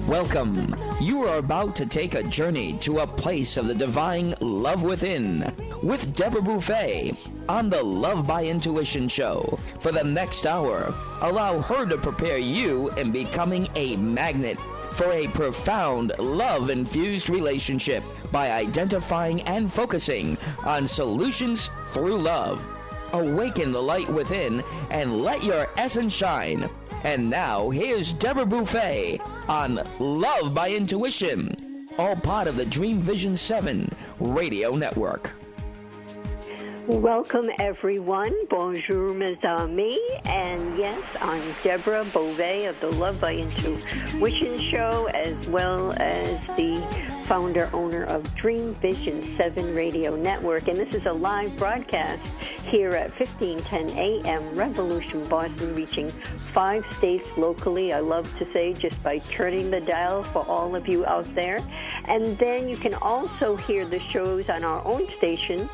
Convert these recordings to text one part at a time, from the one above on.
Welcome. You are about to take a journey to a place of the divine love within with Deborah Buffet on the Love by Intuition show. For the next hour, allow her to prepare you in becoming a magnet for a profound love-infused relationship by identifying and focusing on solutions through love. Awaken the light within and let your essence shine. And now, here's Deborah Buffet on Love by Intuition, all part of the Dream Vision 7 radio network. Welcome, everyone. Bonjour, mes amis. And yes, I'm Deborah Beauvais of the Love by Intuition show, as well as the founder-owner of Dream Vision 7 radio network. And this is a live broadcast here at 1510 a.m. Revolution, Boston, reaching 5 states locally, I love to say, just by turning the dial for all of you out there. And then you can also hear the shows on our own station,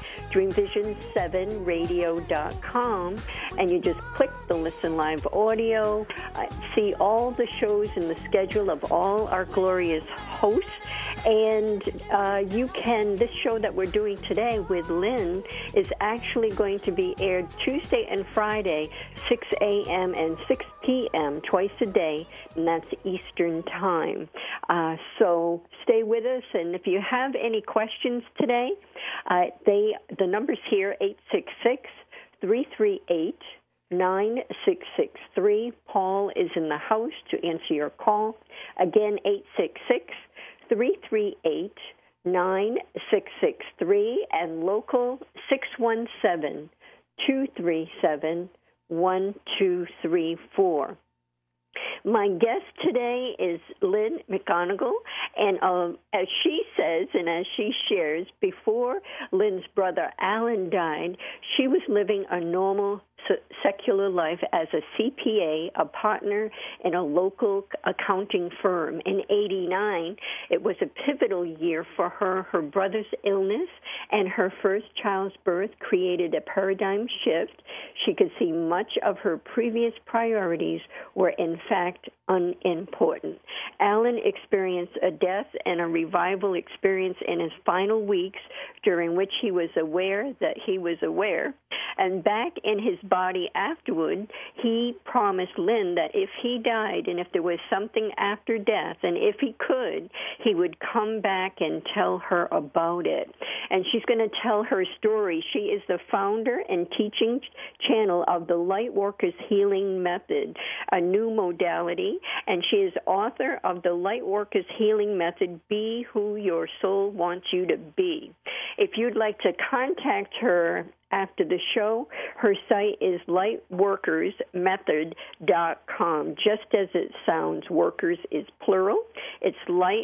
DreamVision7Radio.com, and you just click the Listen Live audio, see all the shows in the schedule of all our glorious hosts. And this show that we're doing today with Lynn is actually going to be aired Tuesday and Friday, 6 a.m. and 6 p.m., twice a day, and that's Eastern Time. So stay with us, and if you have any questions today, the number's here, 866-338-9663. Paul is in the house to answer your call. Again, 866-338-9663, and local 617-237-1234. My guest today is Lynn McGonigal, and as she says and as she shares, before Lynn's brother Alan died, she was living a normal secular life as a CPA, a partner in a local accounting firm. In '89, it was a pivotal year for her. Her brother's illness and her first child's birth created a paradigm shift. She could see much of her previous priorities were in fact unimportant. Alan experienced a death and a revival experience in his final weeks, during which he was aware that he was aware. And back in his body afterward, he promised Lynn that if he died and if there was something after death, and if he could, he would come back and tell her about it. And she's going to tell her story. She is the founder and teaching channel of the Lightworkers Healing Method, a new modality, and she is author of the Lightworkers Healing Method, Be Who Your Soul Wants You to Be. If you'd like to contact her after the show, her site is lightworkersmethod.com. Just as it sounds, workers is plural. It's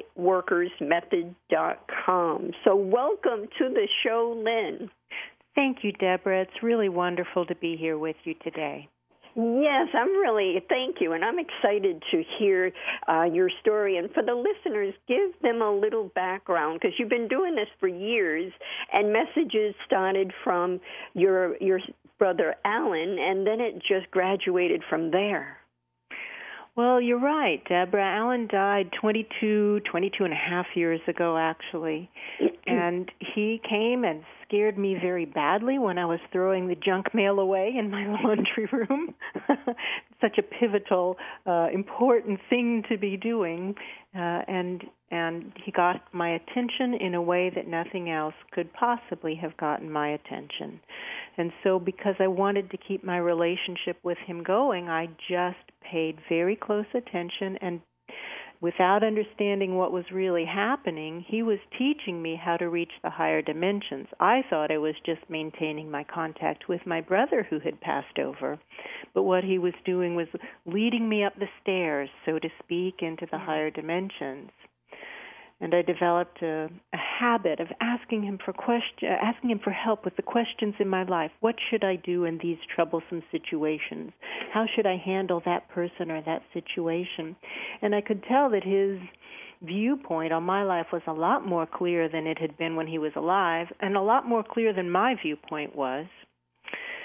lightworkersmethod.com. So welcome to the show, Lynn. Thank you, Deborah. It's really wonderful to be here with you today. Yes, thank you, and I'm excited to hear your story. And for the listeners, give them a little background, because you've been doing this for years, and messages started from your brother Alan, and then it just graduated from there. Well, you're right, Deborah. Alan died 22 and a half years ago, actually, and he came and scared me very badly when I was throwing the junk mail away in my laundry room. Such a pivotal, important thing to be doing, and he got my attention in a way that nothing else could possibly have gotten my attention. And so because I wanted to keep my relationship with him going, I just paid very close attention, and without understanding what was really happening, he was teaching me how to reach the higher dimensions. I thought I was just maintaining my contact with my brother who had passed over, but what he was doing was leading me up the stairs, so to speak, into the higher dimensions. And I developed a habit of asking him for help with the questions in my life. What should I do in these troublesome situations? How should I handle that person or that situation? And I could tell that his viewpoint on my life was a lot more clear than it had been when he was alive, and a lot more clear than my viewpoint was.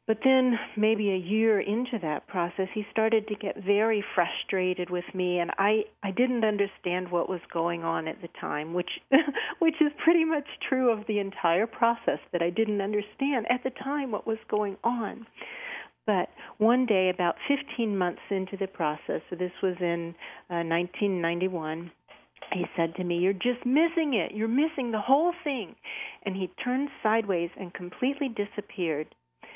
But then maybe a year into that process, he started to get very frustrated with me, and I didn't understand what was going on at the time, which is pretty much true of the entire process, that I didn't understand at the time what was going on. But one day, about 15 months into the process, so this was in 1991, he said to me, "You're just missing it. You're missing the whole thing." And he turned sideways and completely disappeared.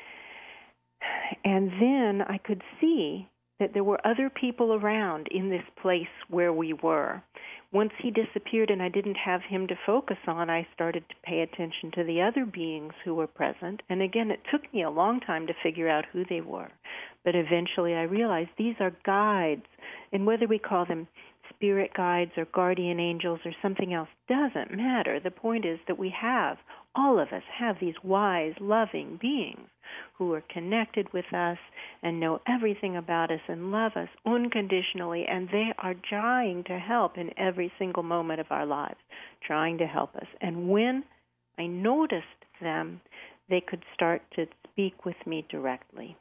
And then I could see that there were other people around in this place where we were. Once he disappeared and I didn't have him to focus on, I started to pay attention to the other beings who were present. And again, it took me a long time to figure out who they were. But eventually I realized these are guides. And whether we call them spirit guides or guardian angels or something else doesn't matter. The point is that all of us have these wise, loving beings who are connected with us and know everything about us and love us unconditionally, and they are trying to help in every single moment of our lives, trying to help us. And when I noticed them, they could start to speak with me directly.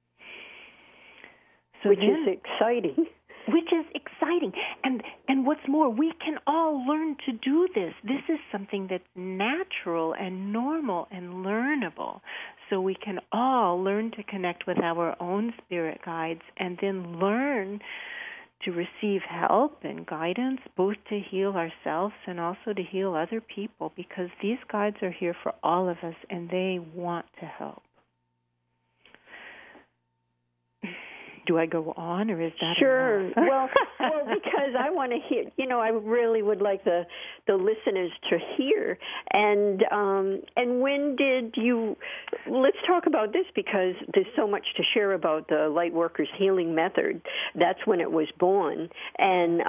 Which is exciting. Which is exciting. And what's more, we can all learn to do this. This is something that's natural and normal and learnable. So we can all learn to connect with our own spirit guides and then learn to receive help and guidance, both to heal ourselves and also to heal other people, because these guides are here for all of us and they want to help. Do I go on, or is that sure? Enough? well, because I want to hear. I really would like the listeners to hear. And when did you? Let's talk about this, because there's so much to share about the Lightworkers Healing Method. That's when it was born. And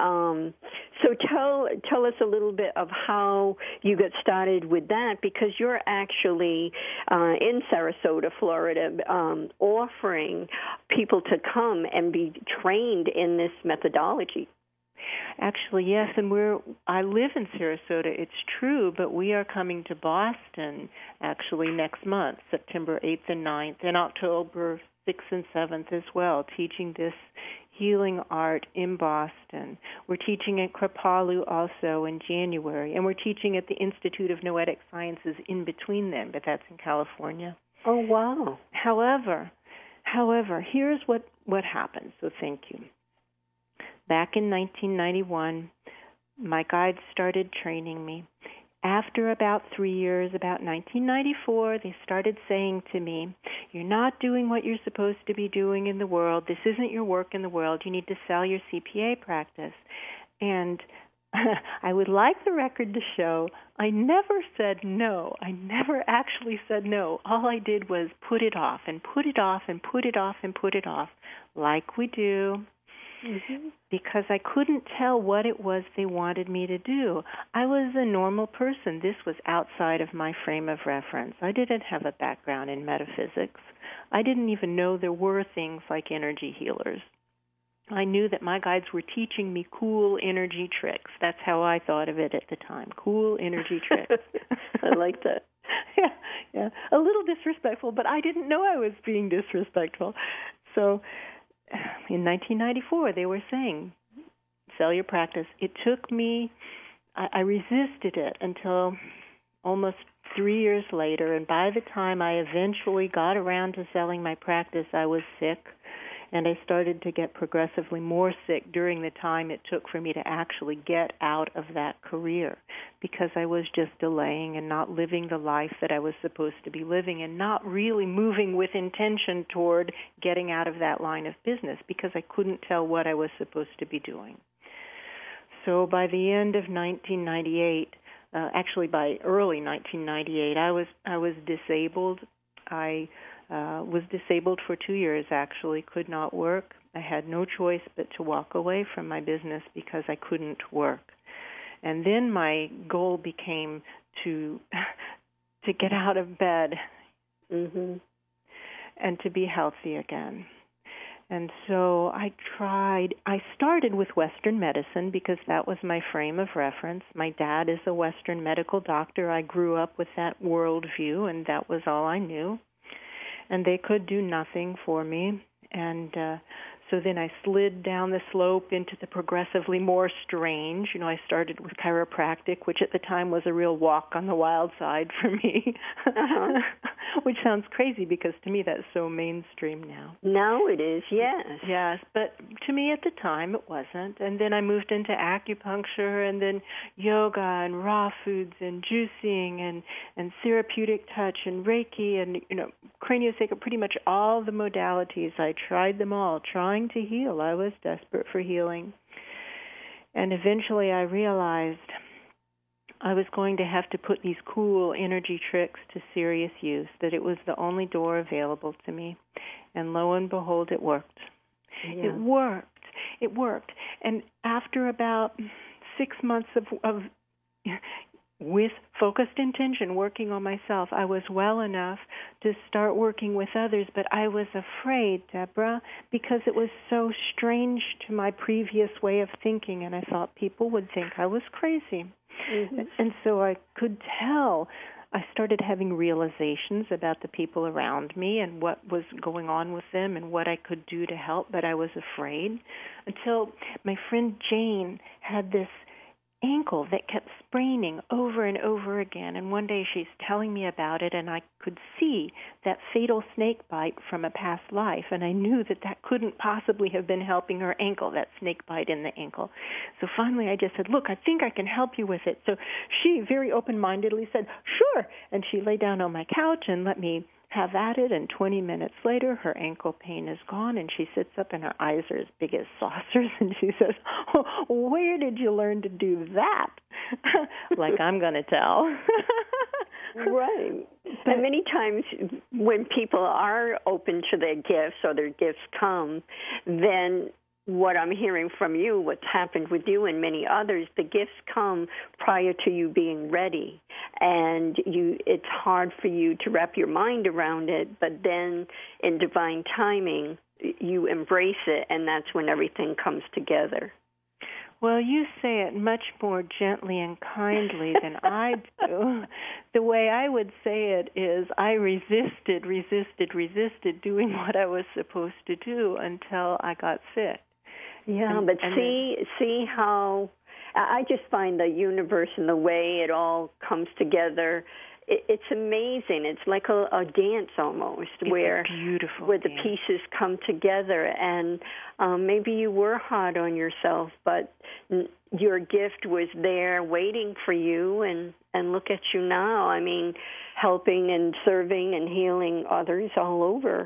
so tell us a little bit of how you got started with that, because you're actually in Sarasota, Florida, offering people to come and be trained in this methodology. Actually, yes, and I live in Sarasota, it's true, but we are coming to Boston actually next month, September 8th and 9th, and October 6th and 7th as well, teaching this healing art in Boston. We're teaching at Kripalu also in January, and we're teaching at the Institute of Noetic Sciences in between them, but that's in California. Oh, wow. However, here's what happened, so thank you. Back in 1991, my guides started training me. After about 3 years, about 1994, they started saying to me, "You're not doing what you're supposed to be doing in the world. This isn't your work in the world. You need to sell your CPA practice." And I would like the record to show I never said no. I never actually said no. All I did was put it off and put it off and put it off and put it off, like we do, because I couldn't tell what it was they wanted me to do. I was a normal person. This was outside of my frame of reference. I didn't have a background in metaphysics. I didn't even know there were things like energy healers. I knew that my guides were teaching me cool energy tricks. That's how I thought of it at the time, cool energy tricks. I like that. Yeah, a little disrespectful, but I didn't know I was being disrespectful. So in 1994, they were saying, sell your practice. It took me, I resisted it until almost 3 years later, and by the time I eventually got around to selling my practice, I was sick. And I started to get progressively more sick during the time it took for me to actually get out of that career, because I was just delaying and not living the life that I was supposed to be living, and not really moving with intention toward getting out of that line of business, because I couldn't tell what I was supposed to be doing. So by the end of 1998, actually by early 1998, I was disabled. I was disabled for 2 years, actually, could not work. I had no choice but to walk away from my business because I couldn't work. And then my goal became to get out of bed and to be healthy again. And so I started with Western medicine because that was my frame of reference. My dad is a Western medical doctor. I grew up with that worldview, and that was all I knew. and they could do nothing for me. And so then I slid down the slope into the progressively more strange. I started with chiropractic, which at the time was a real walk on the wild side for me, which sounds crazy because to me that's so mainstream now. Now it is, yes. Yes, but to me at the time it wasn't. And then I moved into acupuncture and then yoga and raw foods and juicing and therapeutic touch and Reiki and, craniosacral, pretty much all the modalities. I tried them all, trying to heal. I was desperate for healing. And eventually I realized I was going to have to put these cool energy tricks to serious use, that it was the only door available to me. And lo and behold, it worked. Yeah. It worked. And after about 6 months of with focused intention, working on myself, I was well enough to start working with others, but I was afraid, Deborah, because it was so strange to my previous way of thinking, and I thought people would think I was crazy. Mm-hmm. And so I could tell. I started having realizations about the people around me and what was going on with them and what I could do to help, but I was afraid until my friend Jane had this ankle that kept spraining over and over again. And one day she's telling me about it, and I could see that fatal snake bite from a past life, and I knew that couldn't possibly have been helping her ankle, that snake bite in the ankle. So finally I just said, look, I think I can help you with it. So she very open-mindedly said, sure. And she lay down on my couch and let me have at it, and 20 minutes later, her ankle pain is gone, and she sits up, and her eyes are as big as saucers, and she says, oh, where did you learn to do that? Like I'm going to tell. Right. And many times when people are open to their gifts or their gifts come, then what I'm hearing from you, what's happened with you and many others, the gifts come prior to you being ready. And it's hard for you to wrap your mind around it, but then in divine timing, you embrace it, and that's when everything comes together. Well, you say it much more gently and kindly than I do. The way I would say it is I resisted doing what I was supposed to do until I got sick. Yeah, but see how I just find the universe and the way it all comes together. It's amazing. It's like a dance almost, where the pieces come together. And maybe you were hard on yourself, but your gift was there waiting for you. And look at you now. I mean, helping and serving and healing others all over.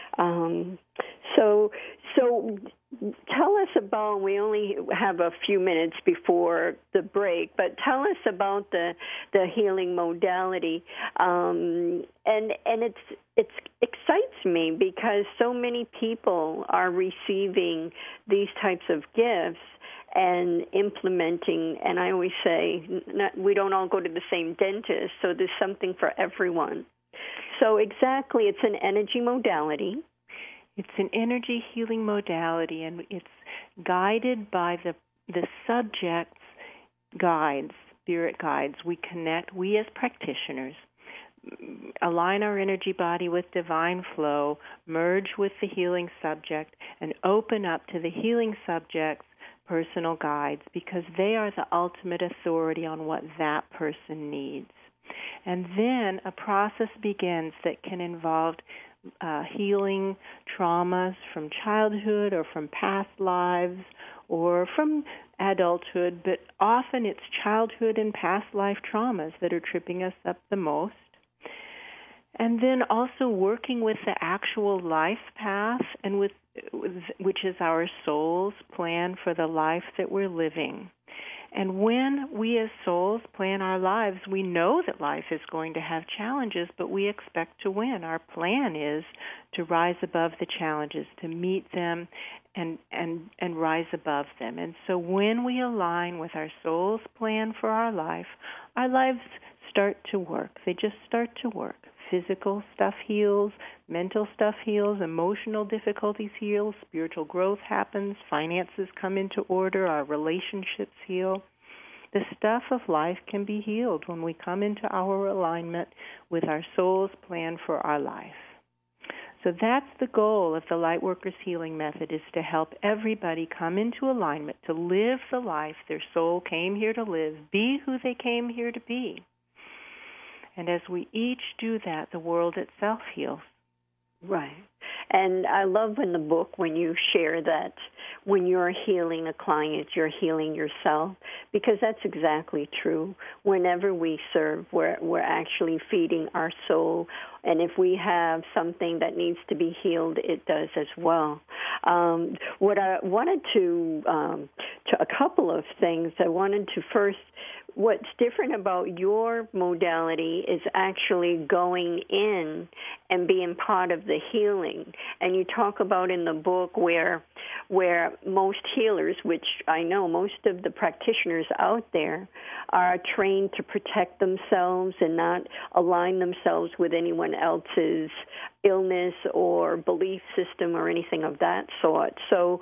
So tell us about, we only have a few minutes before the break, but tell us about the healing modality. And it excites me because so many people are receiving these types of gifts and implementing, and I always say, we don't all go to the same dentist, so there's something for everyone. So exactly, it's an energy modality. It's an energy healing modality, and it's guided by the subject's guides, spirit guides. We connect, we as practitioners, align our energy body with divine flow, merge with the healing subject, and open up to the healing subject's personal guides, because they are the ultimate authority on what that person needs. And then a process begins that can involve healing traumas from childhood or from past lives or from adulthood, but often it's childhood and past life traumas that are tripping us up the most. And then also working with the actual life path, and which is our soul's plan for the life that we're living. And when we as souls plan our lives, we know that life is going to have challenges, but we expect to win. Our plan is to rise above the challenges, to meet them and rise above them. And so when we align with our soul's plan for our lives start to work. They just start to work. Physical stuff heals, mental stuff heals, emotional difficulties heal, spiritual growth happens, finances come into order, our relationships heal. The stuff of life can be healed when we come into our alignment with our soul's plan for our life. So that's the goal of the Lightworkers Healing Method, is to help everybody come into alignment, to live the life their soul came here to live, be who they came here to be. And as we each do that, the world itself heals. Right. And I love in the book when you share that when you're healing a client, you're healing yourself, because that's exactly true. Whenever we serve, we're actually feeding our soul. And if we have something that needs to be healed, it does as well. What I wanted to a couple of things. I wanted to first, what's different about your modality is actually going in and being part of the healing. And you talk about in the book where most healers, which I know most of the practitioners out there, are trained to protect themselves and not align themselves with anyone else's illness or belief system or anything of that sort. So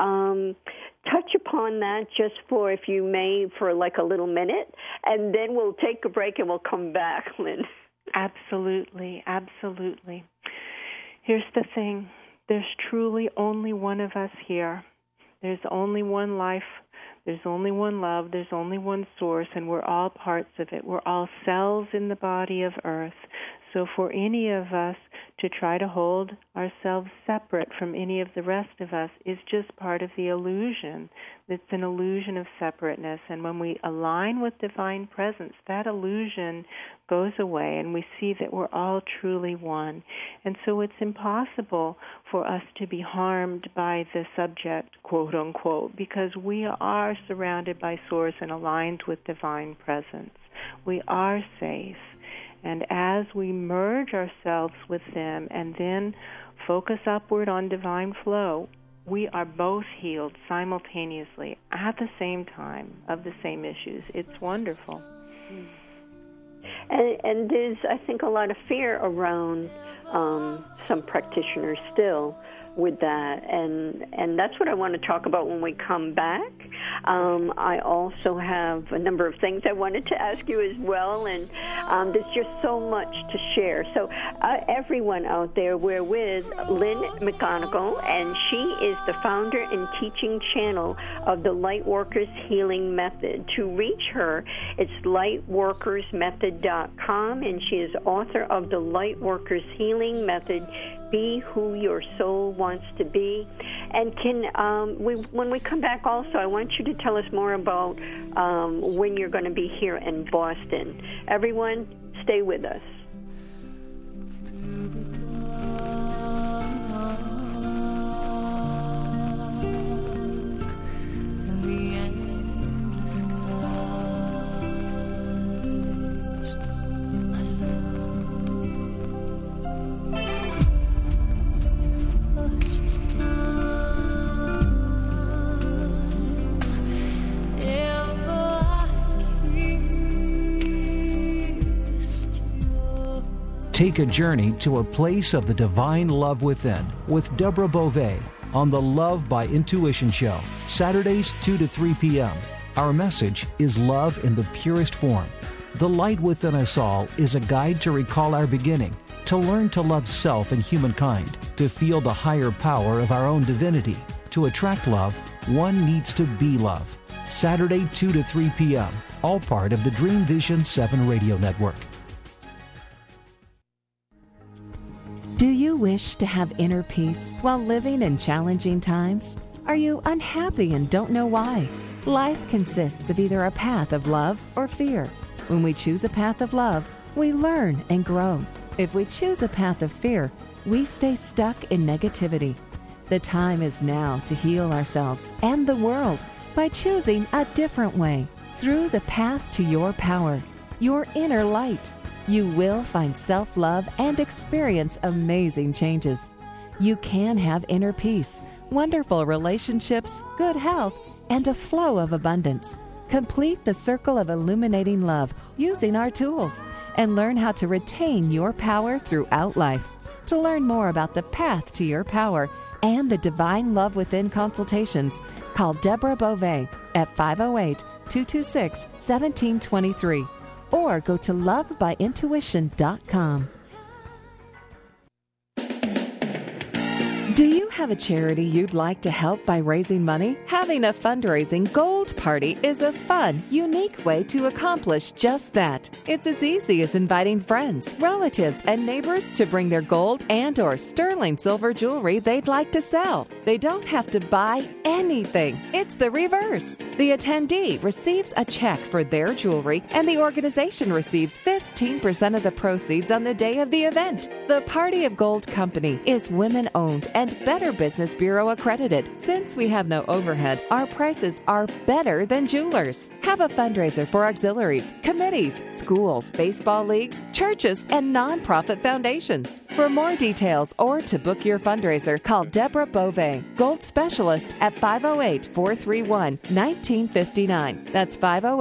touch upon that just for, if you may, for like a little minute, and then we'll take a break and we'll come back, Lynn. Absolutely, absolutely. Here's the thing. There's truly only one of us here. There's only one life. There's only one love. There's only one source, and we're all parts of it. We're all cells in the body of Earth. So for any of us to try to hold ourselves separate from any of the rest of us is just part of the illusion. It's an illusion of separateness. And when we align with divine presence, that illusion goes away, and we see that we're all truly one. And so it's impossible for us to be harmed by the subject, quote unquote, because we are surrounded by Source and aligned with divine presence. We are safe. And as we merge ourselves with them and then focus upward on divine flow, we are both healed simultaneously at the same time of the same issues. It's wonderful. And there's, I think, a lot of fear around some practitioners still with that, and that's what I want to talk about when we come back. I also have a number of things I wanted to ask you as well, and there's just so much to share. So everyone out there, we're with Lynn McGonigal, and she is the founder and teaching channel of the Lightworkers Healing Method. To reach her, it's lightworkersmethod.com, and she is author of the Lightworkers Healing Method, Be Who Your Soul Wants to Be. And when we come back also, I want you to tell us more about when you're going to be here in Boston. Everyone, stay with us. Take a journey to a place of the divine love within with Deborah Beauvais on the Love by Intuition Show, Saturdays 2 to 3 p.m. Our message is love in the purest form. The light within us all is a guide to recall our beginning, to learn to love self and humankind, to feel the higher power of our own divinity. To attract love, one needs to be love. Saturday 2 to 3 p.m., all part of the Dream Vision 7 radio network. Do you wish to have inner peace while living in challenging times? Are you unhappy and don't know why? Life consists of either a path of love or fear. When we choose a path of love, we learn and grow. If we choose a path of fear, we stay stuck in negativity. The time is now to heal ourselves and the world by choosing a different way. Through the path to your power, your inner light, you will find self-love and experience amazing changes. You can have inner peace, wonderful relationships, good health, and a flow of abundance. Complete the circle of illuminating love using our tools and learn how to retain your power throughout life. To learn more about the path to your power and the Divine Love Within consultations, call Deborah Beauvais at 508-226-1723. or go to lovebyintuition.com. Do you have a charity you'd like to help by raising money? Having a fundraising gold party is a fun, unique way to accomplish just that. It's as easy as inviting friends, relatives, and neighbors to bring their gold and or sterling silver jewelry they'd like to sell. They don't have to buy anything. It's the reverse. The attendee receives a check for their jewelry, and the organization receives 15% of the proceeds on the day of the event. The Party of Gold Company is women-owned and Better Business Bureau accredited. Since we have no overhead, our prices are better than jewelers. Have a fundraiser for auxiliaries, committees, schools, baseball leagues, churches, and nonprofit foundations. For more details or to book your fundraiser, call Deborah Beauvais, Gold Specialist at 508-431-1959. That's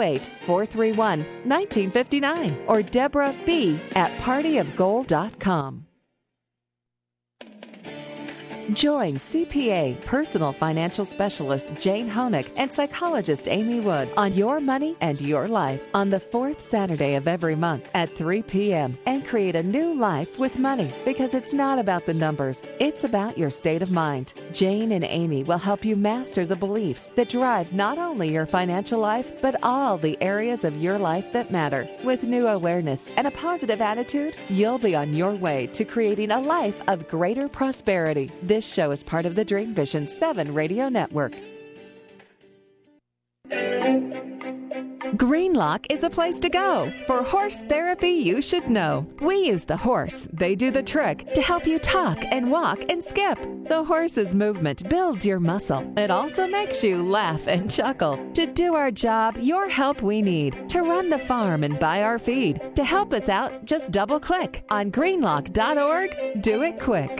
508-431-1959. Or Deborah B. at partyofgold.com. Join CPA, personal financial specialist Jane Honig, and psychologist Amy Wood on Your Money and Your Life on the fourth Saturday of every month at 3 p.m. and create a new life with money, because it's not about the numbers, it's about your state of mind. Jane and Amy will help you master the beliefs that drive not only your financial life, but all the areas of your life that matter. With new awareness and a positive attitude, you'll be on your way to creating a life of greater prosperity. This show is part of the Dream Vision 7 radio network. Greenlock is the place to go for horse therapy you should know. We use the horse, they do the trick, to help you talk and walk and skip. The horse's movement builds your muscle. It also makes you laugh and chuckle. To do our job, your help we need. To run the farm and buy our feed. To help us out, just double-click on greenlock.org. Do it quick.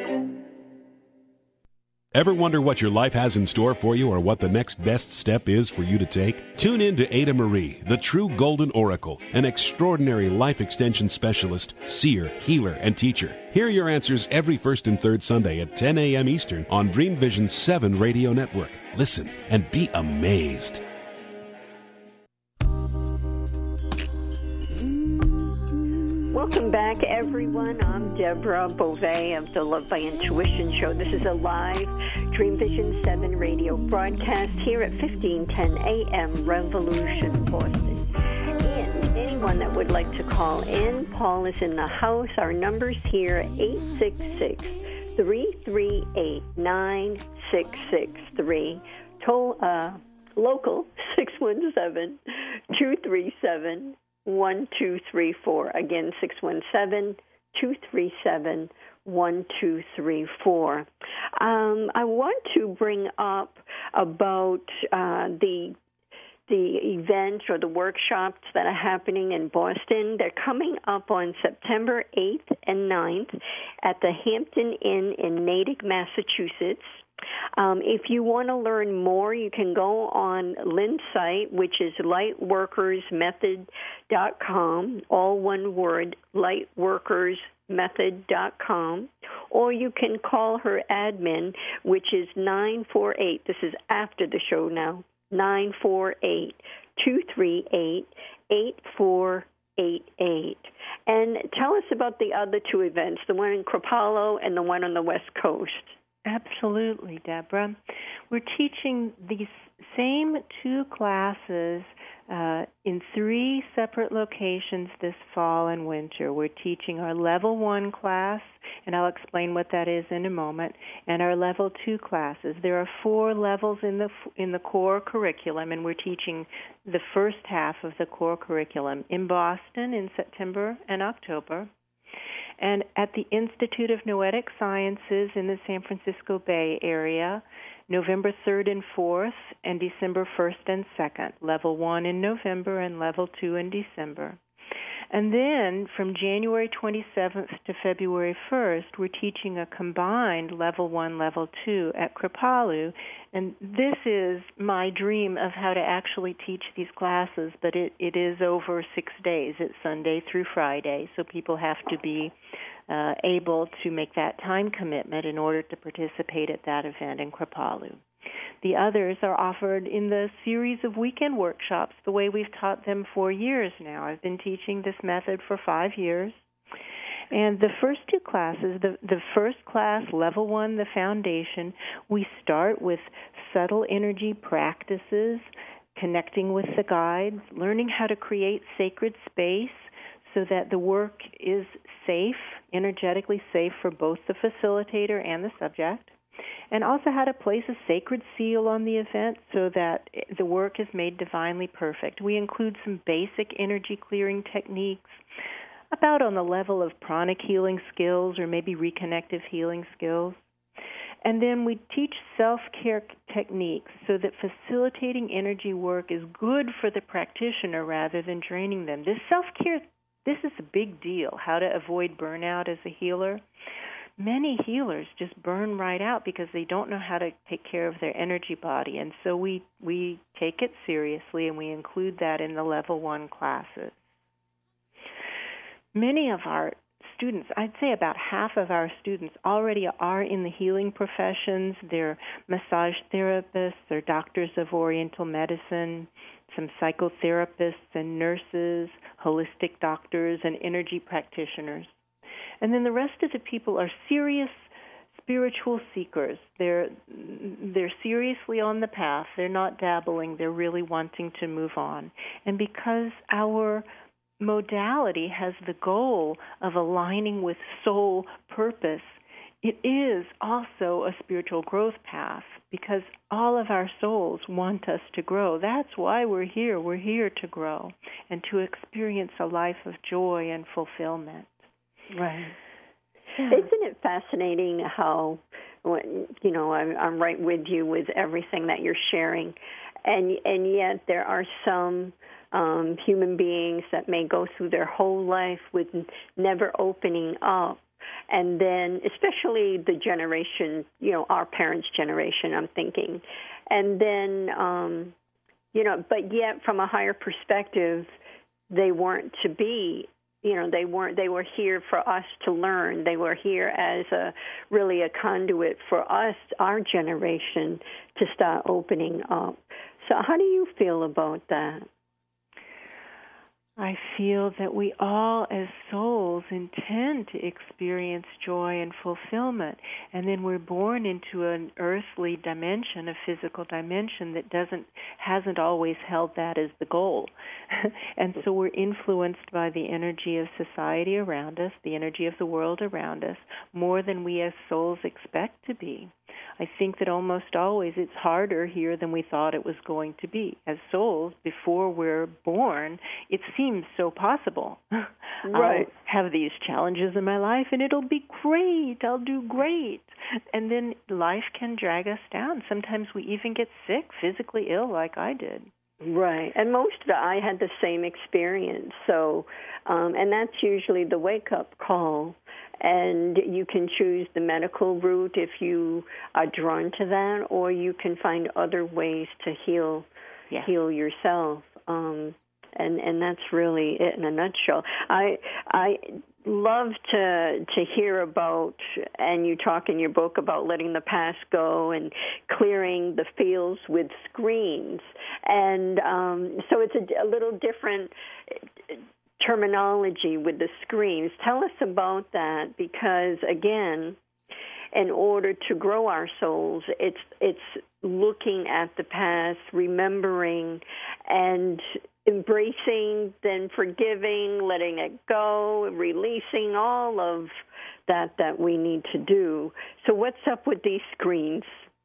Ever wonder what your life has in store for you or what the next best step is for you to take? Tune in to Ada Marie, the true Golden Oracle, an extraordinary life extension specialist, seer, healer, and teacher. Hear your answers every first and third Sunday at 10 a.m. Eastern on Dream Vision 7 radio network. Listen and be amazed. Welcome back, everyone. I'm Deborah Beauvais of the Love by Intuition show. This is a live Dream Vision 7 radio broadcast here at 1510 a.m. Revolution, Boston. And anyone that would like to call in, Paul is in the house. Our number's here, 866-338-9663. Local, 617-237-1234. Again, 617-237-1234. I want to bring up about the events or the workshops that are happening in Boston. They're coming up on September 8th and 9th at the Hampton Inn in Natick, Massachusetts. If you want to learn more, you can go on Lynn's site, which is lightworkersmethod.com, all one word, lightworkersmethod.com, or you can call her admin, which is 948, this is after the show now, 948-238-8488. And tell us about the other two events, the one in Kripalu and the one on the West Coast. Absolutely, Deborah. We're teaching these same two classes in three separate locations this fall and winter. We're teaching our Level 1 class, and I'll explain what that is in a moment, and our Level 2 classes. There are 4 levels in the core curriculum, and we're teaching the first half of the core curriculum in Boston in September and October, and at the Institute of Noetic Sciences in the San Francisco Bay Area, November 3rd and 4th, and December 1st and 2nd, Level 1 in November and Level 2 in December. And then from January 27th to February 1st, we're teaching a combined Level 1, Level 2 at Kripalu. And this is my dream of how to actually teach these classes, but it is over 6 days. It's Sunday through Friday, so people have to be able to make that time commitment in order to participate at that event in Kripalu. The others are offered in the series of weekend workshops, the way we've taught them for years now. I've been teaching this method for 5 years. And the first two classes, the first class, level 1, the foundation, we start with subtle energy practices, connecting with the guides, learning how to create sacred space so that the work is safe, energetically safe for both the facilitator and the subject, and also how to place a sacred seal on the event so that the work is made divinely perfect. We include some basic energy clearing techniques, about on the level of pranic healing skills or maybe reconnective healing skills. And then we teach self-care techniques so that facilitating energy work is good for the practitioner rather than draining them. This self-care, this is a big deal, how to avoid burnout as a healer. Many healers just burn right out because they don't know how to take care of their energy body. And so we take it seriously, and we include that in the level 1 classes. Many of our students, I'd say about half of our students already are in the healing professions. They're massage therapists, they're doctors of Oriental medicine, some psychotherapists and nurses, holistic doctors, and energy practitioners. And then the rest of the people are serious spiritual seekers. They're seriously on the path. They're not dabbling. They're really wanting to move on. And because our modality has the goal of aligning with soul purpose, it is also a spiritual growth path because all of our souls want us to grow. That's why we're here. We're here to grow and to experience a life of joy and fulfillment. Right. Yeah. Isn't it fascinating how, I'm right with you with everything that you're sharing, and yet there are some human beings that may go through their whole life with never opening up. And then, especially the generation, our parents' generation, I'm thinking. And then, but yet from a higher perspective, they weren't to be, they were here for us to learn. They were here as really a conduit for us, our generation, to start opening up. So how do you feel about that? I feel that we all as souls intend to experience joy and fulfillment, and then we're born into an earthly dimension, a physical dimension that hasn't always held that as the goal. And so we're influenced by the energy of society around us, the energy of the world around us, more than we as souls expect to be. I think that almost always it's harder here than we thought it was going to be. As souls, before we're born, it seems so possible. Right. I'll have these challenges in my life, and it'll be great. I'll do great. And then life can drag us down. Sometimes we even get sick, physically ill, like I did. Right, and I had the same experience. So, and that's usually the wake-up call. And you can choose the medical route if you are drawn to that, or you can find other ways to heal yourself. And that's really it in a nutshell. I love to hear about, and you talk in your book about letting the past go and clearing the fields with screens. And so it's a little different terminology with the screens. Tell us about that, because again, in order to grow our souls, it's looking at the past, remembering, and embracing, then forgiving, letting it go, releasing all of that we need to do. So what's up with these screens?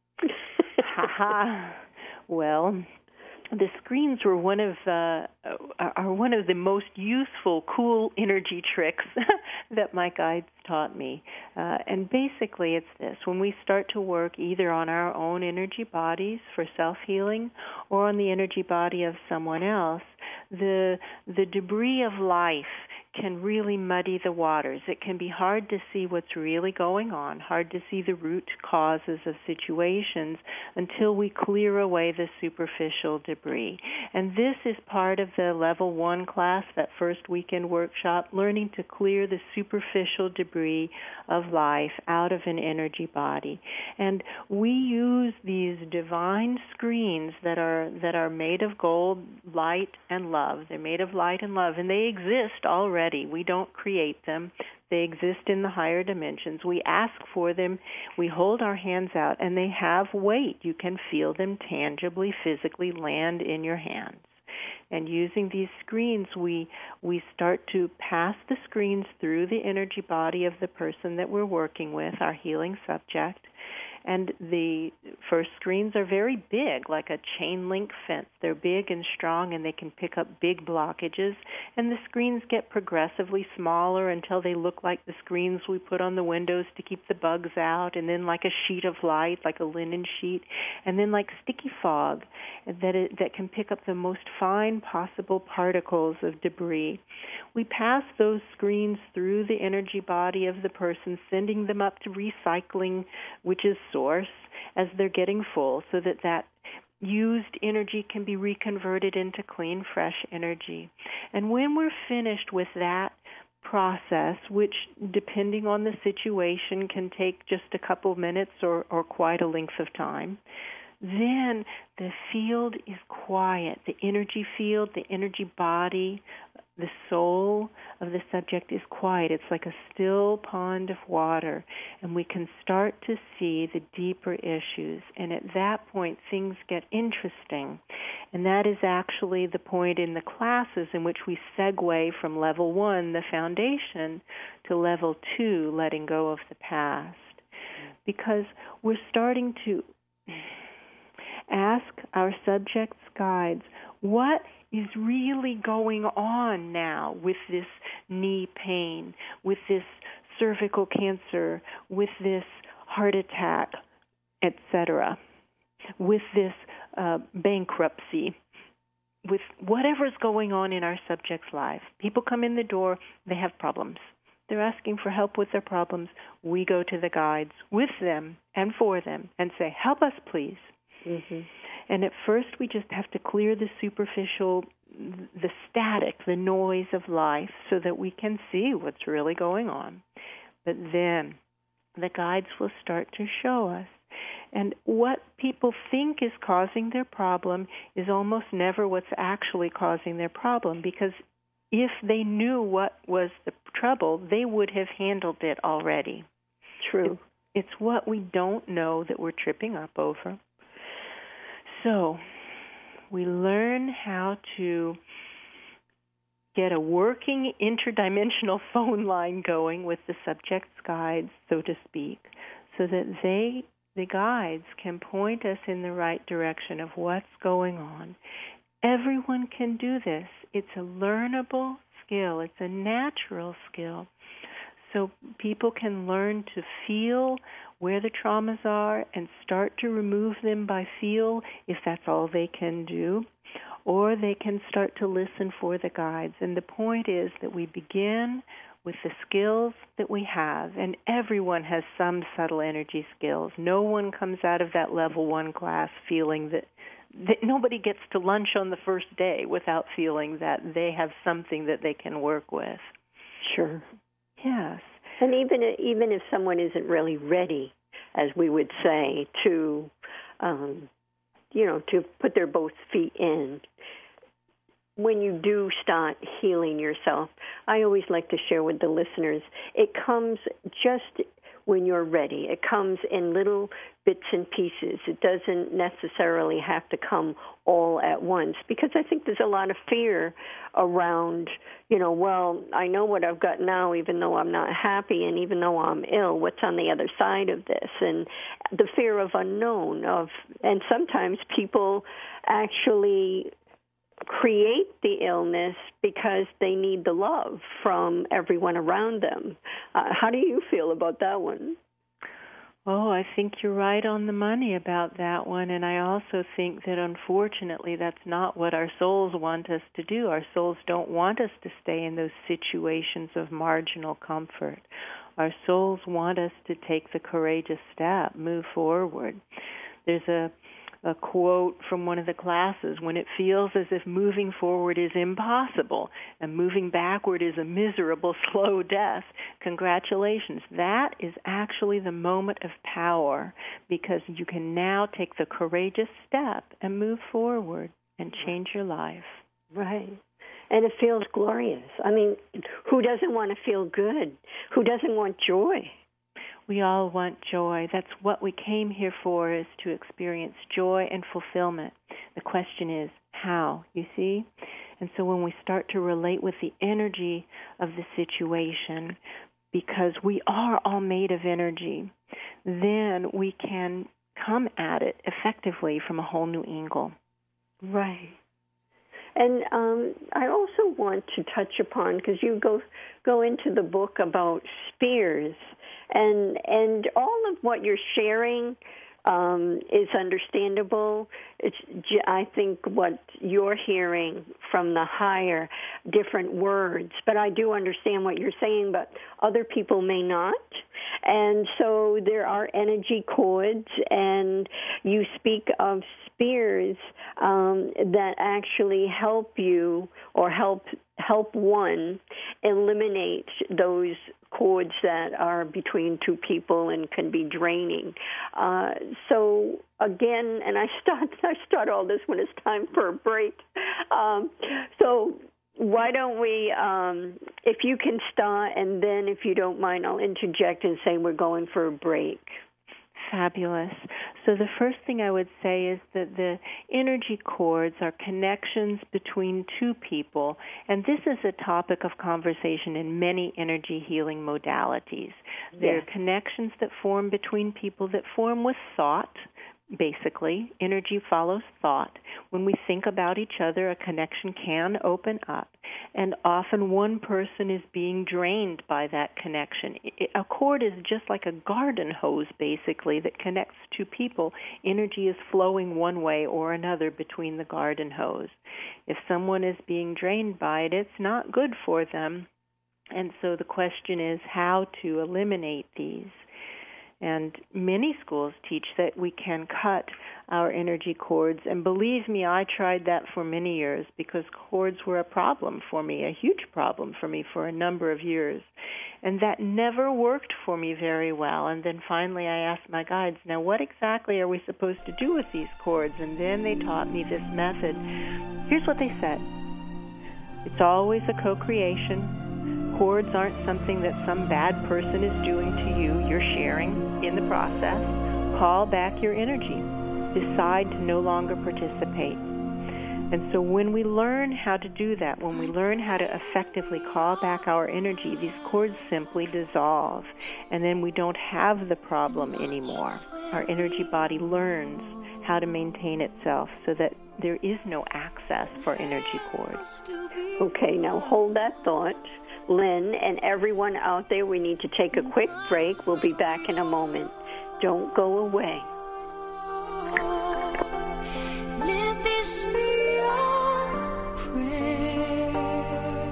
Well, the screens were one of the most useful, cool energy tricks that my guides taught me. And basically it's this. When we start to work either on our own energy bodies for self-healing or on the energy body of someone else, the debris of life can really muddy the waters. It can be hard to see what's really going on, hard to see the root causes of situations until we clear away the superficial debris. And this is part of the Level 1 class, that first weekend workshop, learning to clear the superficial debris of life out of an energy body. And we use these divine screens that are made of gold, light, and love. They're made of light and love, and they exist already already. We don't create them. They exist in the higher dimensions. We ask for them. We hold our hands out, and they have weight. You can feel them tangibly, physically land in your hands. And using these screens, we start to pass the screens through the energy body of the person that we're working with, our healing subject. And the first screens are very big, like a chain link fence. They're big and strong, and they can pick up big blockages. And the screens get progressively smaller until they look like the screens we put on the windows to keep the bugs out, and then like a sheet of light, like a linen sheet, and then like sticky fog that can pick up the most fine possible particles of debris. We pass those screens through the energy body of the person, sending them up to recycling, which is source, as they're getting full, so that used energy can be reconverted into clean, fresh energy. And when we're finished with that process, which, depending on the situation, can take just a couple minutes or quite a length of time, then the field is quiet. The energy field, the energy body, the soul of the subject is quiet. It's like a still pond of water, and we can start to see the deeper issues. And at that point, things get interesting. And that is actually the point in the classes in which we segue from level 1, the foundation, to level 2, letting go of the past. Because we're starting to ask our subjects' guides, what is really going on now with this knee pain, with this cervical cancer, with this heart attack, etc., with this bankruptcy, with whatever's going on in our subject's life. People come in the door, they have problems. They're asking for help with their problems. We go to the guides with them and for them and say, help us, please. Mm-hmm. And at first we just have to clear the superficial, the static, the noise of life so that we can see what's really going on. But then the guides will start to show us. And what people think is causing their problem is almost never what's actually causing their problem, because if they knew what was the trouble, they would have handled it already. True. It's what we don't know that we're tripping up over. So we learn how to get a working interdimensional phone line going with the subject's guides, so to speak, so that the guides can point us in the right direction of what's going on. Everyone can do this. It's a learnable skill. It's a natural skill. So people can learn to feel where the traumas are and start to remove them by feel, if that's all they can do, or they can start to listen for the guides. And the point is that we begin with the skills that we have, and everyone has some subtle energy skills. No one comes out of that level 1 class feeling that nobody gets to lunch on the first day without feeling that they have something that they can work with. Sure. Yes. And even if someone isn't really ready, as we would say, to put their both feet in, when you do start healing yourself, I always like to share with the listeners, it comes just when you're ready. It comes in little bits and pieces. It doesn't necessarily have to come all at once, because I think there's a lot of fear around, well, I know what I've got now, even though I'm not happy, and even though I'm ill, what's on the other side of this? And the fear of unknown, and sometimes people actually create the illness because they need the love from everyone around them. How do you feel about that one? Oh, I think you're right on the money about that one, and I also think that unfortunately that's not what our souls want us to do. Our souls don't want us to stay in those situations of marginal comfort. Our souls want us to take the courageous step, move forward. There's a quote from one of the classes: when it feels as if moving forward is impossible and moving backward is a miserable, slow death, congratulations. That is actually the moment of power, because you can now take the courageous step and move forward and change your life. Right. And it feels glorious. I mean, who doesn't want to feel good? Who doesn't want joy? We all want joy. That's what we came here for, is to experience joy and fulfillment. The question is, how, you see? And so when we start to relate with the energy of the situation, because we are all made of energy, then we can come at it effectively from a whole new angle. Right. And I also want to touch upon, because you go into the book about spheres, and all of what you're sharing is understandable. It's, I think, what you're hearing from the higher, different words. But I do understand what you're saying, but other people may not. And so there are energy cords, and you speak of spheres that actually help you, or help one eliminate those cords that are between two people and can be draining. So again, and I start all this when it's time for a break. So why don't we, if you can start, and then if you don't mind, I'll interject and say we're going for a break. Fabulous. So the first thing I would say is that the energy cords are connections between two people, and this is a topic of conversation in many energy healing modalities. There are connections that form between people that form with thought. Basically, energy follows thought. When we think about each other, a connection can open up, and often one person is being drained by that connection. A cord is just like a garden hose, basically, that connects two people. Energy is flowing one way or another between the garden hose. If someone is being drained by it, it's not good for them. And so the question is how to eliminate these. And many schools teach that we can cut our energy cords. And believe me, I tried that for many years because cords were a problem for me, a huge problem for me for a number of years. And that never worked for me very well. And then finally I asked my guides, now what exactly are we supposed to do with these cords? And then they taught me this method. Here's what they said. It's always a co-creation. Cords aren't something that some bad person is doing to you. You're sharing in the process. Call back your energy. Decide to no longer participate. And so when we learn how to do that, when we learn how to effectively call back our energy, these cords simply dissolve. And then we don't have the problem anymore. Our energy body learns how to maintain itself so that there is no access for energy cords. Okay, now hold that thought. Lynn and everyone out there, we need to take a quick break. We'll be back in a moment. Don't go away. Let this be your prayer.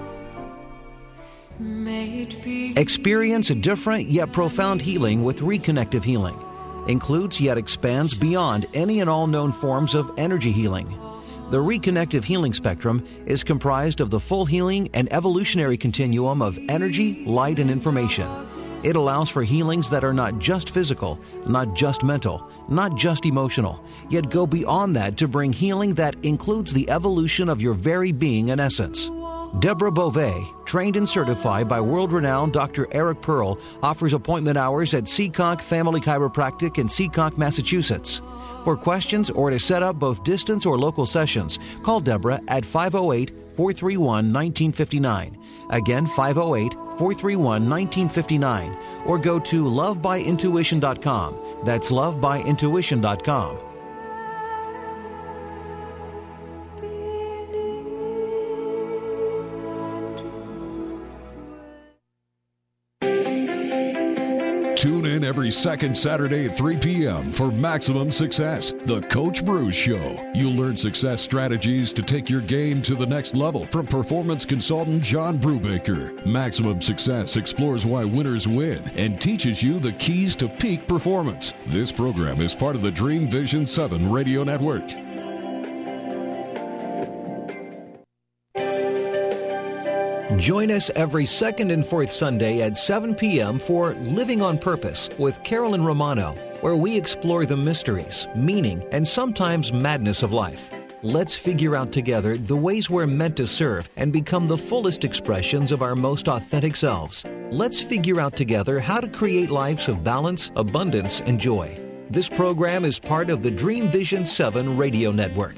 May it be. Experience a different yet profound healing with Reconnective Healing. Includes yet expands beyond any and all known forms of energy healing. The Reconnective Healing spectrum is comprised of the full healing and evolutionary continuum of energy, light, and information. It allows for healings that are not just physical, not just mental, not just emotional, yet go beyond that to bring healing that includes the evolution of your very being and essence. Deborah Beauvais, trained and certified by world-renowned Dr. Eric Pearl, offers appointment hours at Seacock Family Chiropractic in Seacock, Massachusetts. For questions or to set up both distance or local sessions, call Deborah at 508-431-1959. Again, 508-431-1959. Or go to lovebyintuition.com. That's lovebyintuition.com. Tune in every second Saturday at 3 p.m. for Maximum Success, The Coach Bruce Show. You'll learn success strategies to take your game to the next level from performance consultant John Brubaker. Maximum Success explores why winners win and teaches you the keys to peak performance. This program is part of the Dream Vision 7 radio network. Join us every second and fourth Sunday at 7 p.m. for Living on Purpose with Carolyn Romano, where we explore the mysteries, meaning, and sometimes madness of life. Let's figure out together the ways we're meant to serve and become the fullest expressions of our most authentic selves. Let's figure out together how to create lives of balance, abundance, and joy. This program is part of the Dream Vision 7 radio network.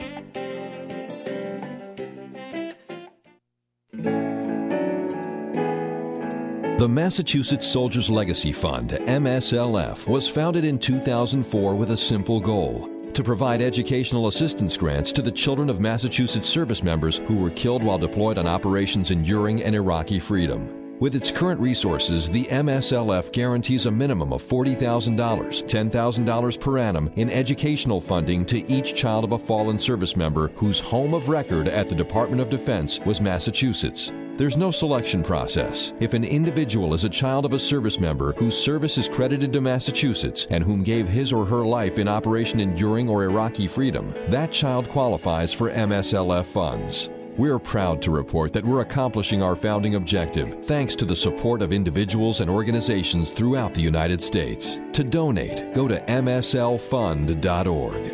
The Massachusetts Soldiers Legacy Fund, MSLF, was founded in 2004 with a simple goal: to provide educational assistance grants to the children of Massachusetts service members who were killed while deployed on operations enduring and Iraqi freedom. With its current resources, the MSLF guarantees a minimum of $40,000, $10,000 per annum in educational funding to each child of a fallen service member whose home of record at the Department of Defense was Massachusetts. There's no selection process. If an individual is a child of a service member whose service is credited to Massachusetts and whom gave his or her life in Operation Enduring or Iraqi Freedom, that child qualifies for MSLF funds. We are proud to report that we're accomplishing our founding objective thanks to the support of individuals and organizations throughout the United States. To donate, go to mslfund.org.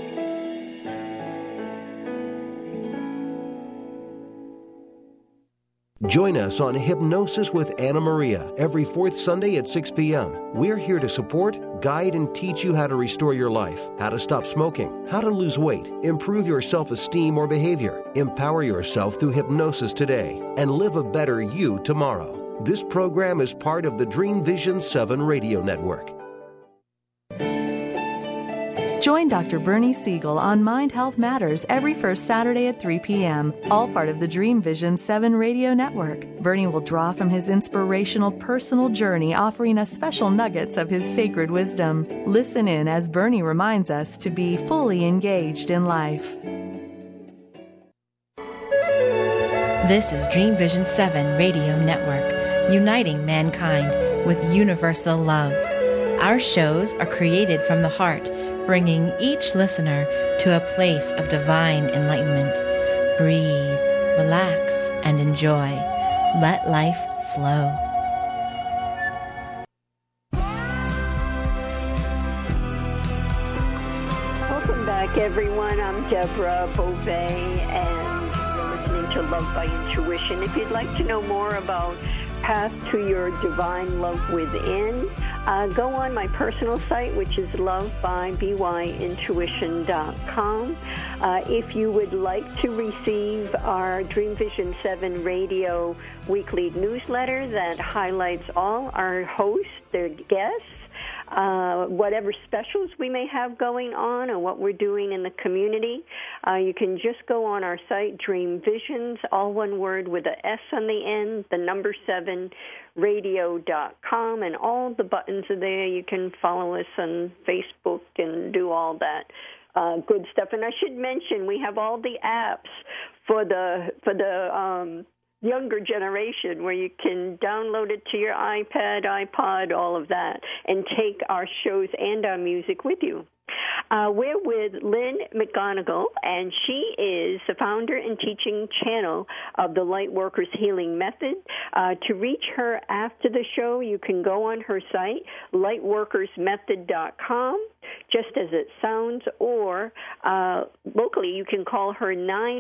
Join us on Hypnosis with Anna Maria every fourth Sunday at 6 p.m. We're here to support, guide, and teach you how to restore your life, how to stop smoking, how to lose weight, improve your self-esteem or behavior, empower yourself through hypnosis today, and live a better you tomorrow. This program is part of the Dream Vision 7 radio network. Join Dr. Bernie Siegel on Mind Health Matters every first Saturday at 3 p.m., all part of the Dream Vision 7 radio network. Bernie will draw from his inspirational personal journey, offering us special nuggets of his sacred wisdom. Listen in as Bernie reminds us to be fully engaged in life. This is Dream Vision 7 radio network, uniting mankind with universal love. Our shows are created from the heart, bringing each listener to a place of divine enlightenment. Breathe, relax, and enjoy. Let life flow. Welcome back, everyone. I'm Deborah Beauvais, and you're listening to Love by Intuition. If you'd like to know more about Path to Your Divine Love Within, go on my personal site, which is lovebybyintuition.com. If you would like to receive our Dream Vision 7 radio weekly newsletter that highlights all our hosts, their guests, whatever specials we may have going on or what we're doing in the community, you can just go on our site, Dream Visions, all one word with a S on the end, the number 7, radio.com, and all the buttons are there. You can follow us on Facebook and do all that good stuff. And I should mention, we have all the apps for the younger generation where you can download it to your iPad, iPod, all of that, and take our shows and our music with you. We're with Lynn McGonigal, and she is the founder and teaching channel of the Lightworkers Healing Method. To reach her after the show, you can go on her site, lightworkersmethod.com, just as it sounds, or locally you can call her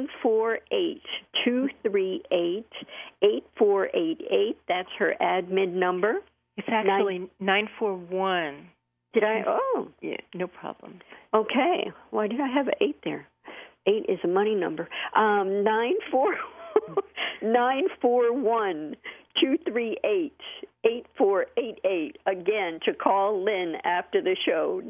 948-238-8488. That's her admin number. It's actually 941. Did I? Oh. Yeah, no problem. Okay. Why did I have an 8 there? 8 is a money number. 941-238-8488. Again, to call Lynn after the show,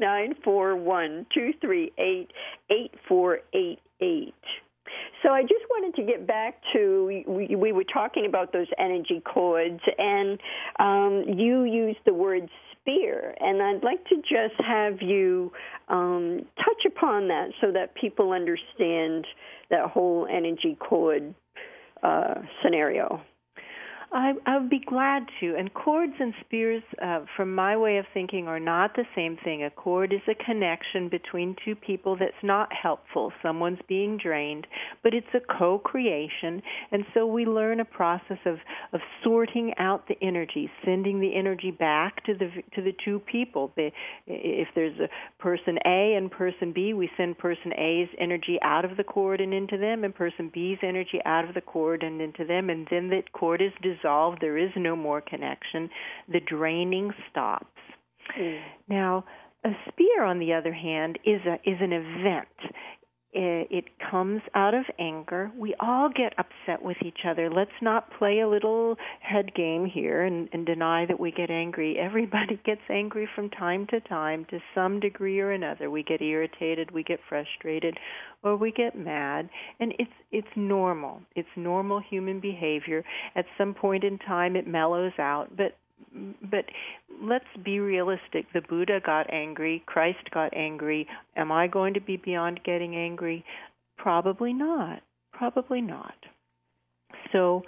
941-238-8488. So I just wanted to get back to, we were talking about those energy cords, and you used the word sphere, and I'd like to just have you touch upon that so that people understand that whole energy cord scenario. I would be glad to. And cords and spears, from my way of thinking, are not the same thing. A cord is a connection between two people that's not helpful. Someone's being drained, but it's a co-creation. And so we learn a process of sorting out the energy, sending the energy back to the two people. If there's a person A and person B, we send person A's energy out of the cord and into them, and person B's energy out of the cord and into them, and then the cord is dissolved. There is no more connection. The draining stops. Now, a spear, on the other hand, is an event. It comes out of anger. We all get upset with each other. Let's not play a little head game here and deny that we get angry. Everybody gets angry from time to some degree or another. We get irritated, we get frustrated, or we get mad. And it's normal. It's normal human behavior. At some point in time, it mellows out. But let's be realistic. The Buddha got angry. Christ got angry. Am I going to be beyond getting angry? Probably not. Probably not. So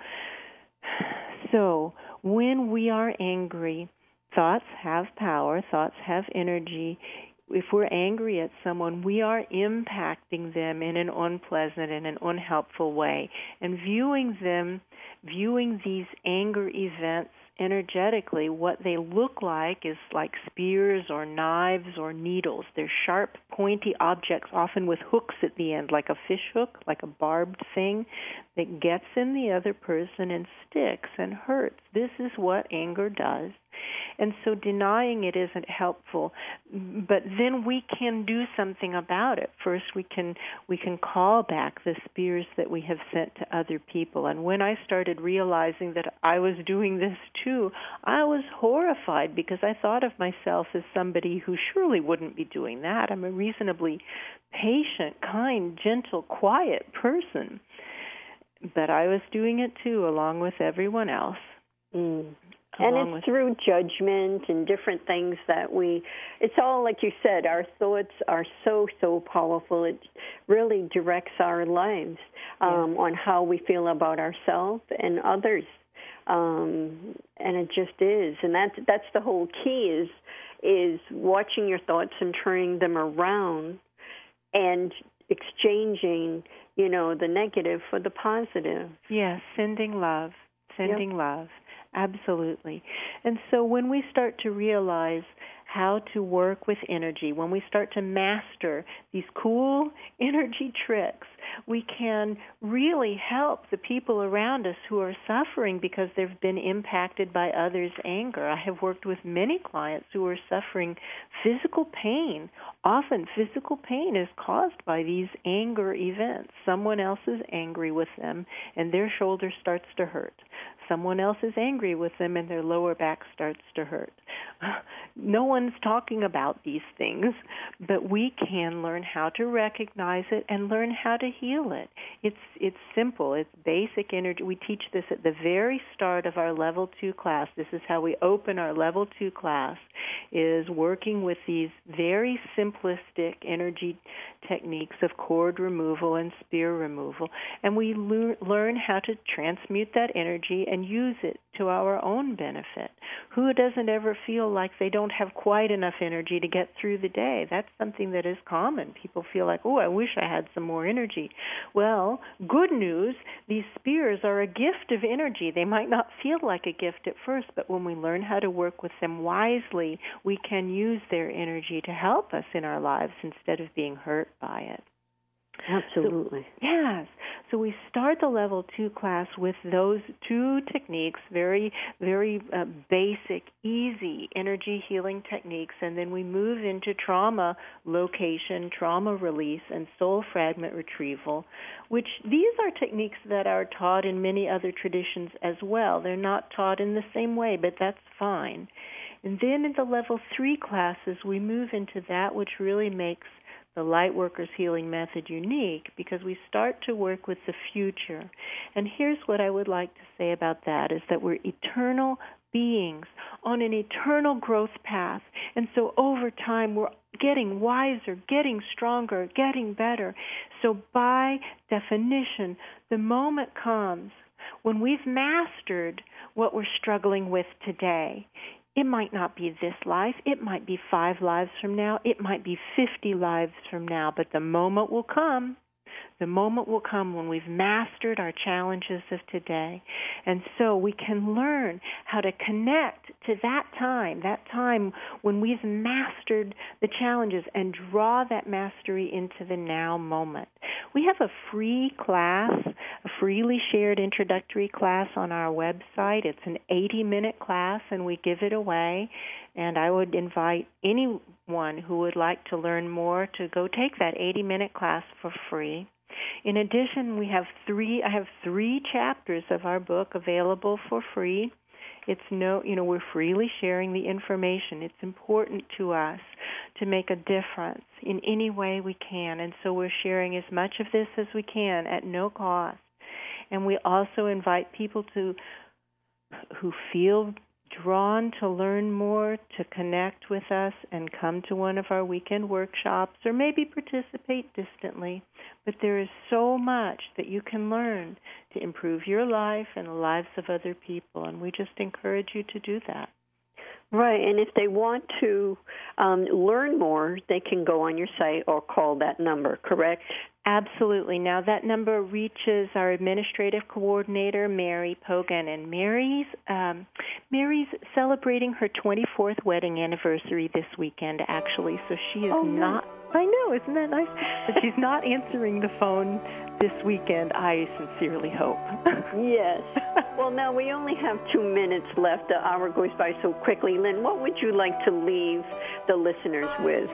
when we are angry, thoughts have power. Thoughts have energy. If we're angry at someone, we are impacting them in an unpleasant and an unhelpful way. And viewing these anger events energetically, what they look like is like spears or knives or needles. They're sharp, pointy objects, often with hooks at the end, like a fish hook, like a barbed thing that gets in the other person and sticks and hurts. This is what anger does. And so denying it isn't helpful, but then we can do something about it. First, we can call back the spears that we have sent to other people. And when I started realizing that I was doing this too, I was horrified because I thought of myself as somebody who surely wouldn't be doing that. I'm a reasonably patient, kind, gentle, quiet person. But I was doing it too, along with everyone else. And it's through judgment and different things that it's all, like you said, our thoughts are so powerful. It really directs our lives on how we feel about ourselves and others. And it just is. And that's the whole key is watching your thoughts and turning them around and exchanging, the negative for the positive. Yes, sending love. Absolutely. And so when we start to realize how to work with energy, when we start to master these cool energy tricks, we can really help the people around us who are suffering because they've been impacted by others' anger. I have worked with many clients who are suffering physical pain. Often physical pain is caused by these anger events. Someone else is angry with them and their shoulder starts to hurt. Someone else is angry with them and their lower back starts to hurt. No one's talking about these things, but we can learn how to recognize it and learn how to heal it. It's simple. It's basic energy. We teach this at the very start of our Level 2 class. This is how we open our Level 2 class, is working with these very simplistic energy techniques of cord removal and spear removal. And we learn how to transmute that energy and use it to our own benefit. Who doesn't ever feel like they don't have quite enough energy to get through the day? That's something that is common. People feel like, I wish I had some more energy. Well, good news, these spears are a gift of energy. They might not feel like a gift at first, but when we learn how to work with them wisely, we can use their energy to help us in our lives instead of being hurt by it. Absolutely. Yes. So we start the Level 2 class with those two techniques, very, very basic, easy energy healing techniques, and then we move into trauma location, trauma release, and soul fragment retrieval, which these are techniques that are taught in many other traditions as well. They're not taught in the same way, but that's fine. And then in the Level 3 classes, we move into that which really makes the Lightworkers Healing Method unique, because we start to work with the future. And here's what I would like to say about that, is that we're eternal beings on an eternal growth path. And so over time, we're getting wiser, getting stronger, getting better. So by definition, the moment comes when we've mastered what we're struggling with today, it might not be this life. It might be 5 lives from now. It might be 50 lives from now. But the moment will come. The moment will come when we've mastered our challenges of today. And so we can learn how to connect to that time when we've mastered the challenges, and draw that mastery into the now moment. We have a free class, a freely shared introductory class on our website. It's an 80-minute class, and we give it away. And I would invite anyone who would like to learn more to go take that 80-minute class for free. In addition, I have 3 chapters of our book available for free. We're freely sharing the information. It's important to us to make a difference in any way we can, and so we're sharing as much of this as we can at no cost. And we also invite people who feel drawn to learn more, to connect with us and come to one of our weekend workshops, or maybe participate distantly. But there is so much that you can learn to improve your life and the lives of other people, and we just encourage you to do that. Right, and if they want to learn more, they can go on your site or call that number, correct? Absolutely. Now, that number reaches our administrative coordinator, Mary Pogan, and Mary's celebrating her 24th wedding anniversary this weekend, actually, so she is not... I know, isn't that nice? But she's not answering the phone this weekend, I sincerely hope. Yes. Well, now we only have 2 minutes left. The hour goes by so quickly. Lynn, what would you like to leave the listeners with?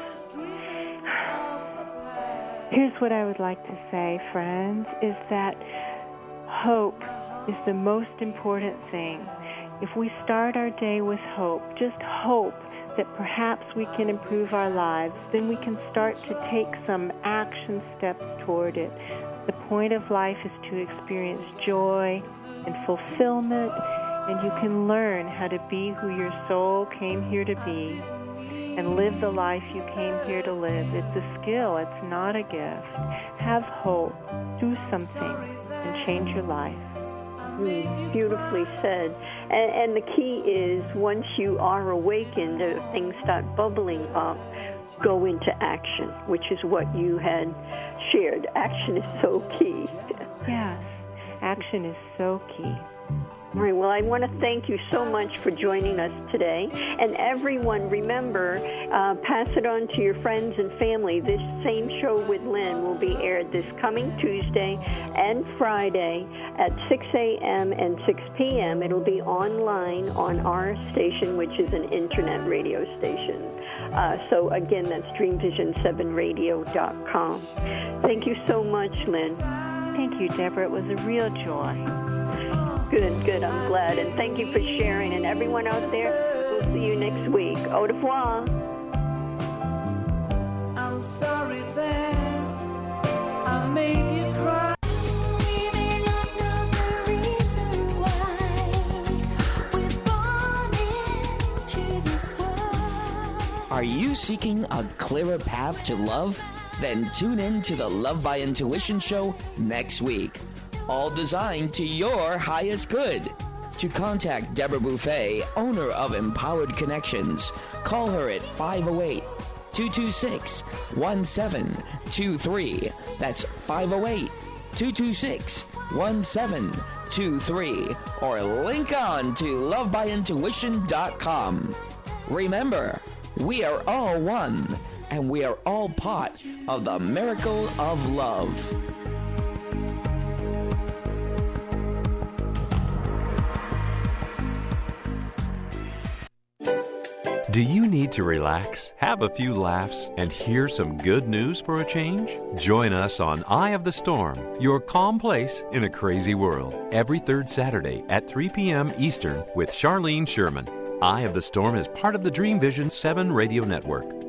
Here's what I would like to say, friends, is that hope is the most important thing. If we start our day with hope, just hope that perhaps we can improve our lives, then we can start to take some action steps toward it. The point of life is to experience joy and fulfillment, and you can learn how to be who your soul came here to be and live the life you came here to live. It's a skill. It's not a gift. Have hope. Do something and change your life. Beautifully said. And the key is, once you are awakened, things start bubbling up, go into action, which is what you had shared. Action is so key. Yes, action is so key. All right, well, I want to thank you so much for joining us today. And everyone, remember, pass it on to your friends and family. This same show with Lynn will be aired this coming Tuesday and Friday at 6 a.m. and 6 p.m. It'll be online on our station, which is an internet radio station. So, again, that's DreamVision7radio.com. Thank you so much, Lynn. Thank you, Deborah. It was a real joy. Good. I'm glad. And thank you for sharing. And everyone out there, we'll see you next week. Au revoir. I'm sorry that I made you cry. Are you seeking a clearer path to love? Then tune in to the Love by Intuition show next week. All designed to your highest good. To contact Deborah Buffet, owner of Empowered Connections, call her at 508-226-1723. That's 508-226-1723. Or link on to lovebyintuition.com. Remember, we are all one, and we are all part of the miracle of love. Do you need to relax, have a few laughs, and hear some good news for a change? Join us on Eye of the Storm, your calm place in a crazy world, every third Saturday at 3 p.m. Eastern with Charlene Sherman. Eye of the Storm is part of the Dream Vision 7 radio network.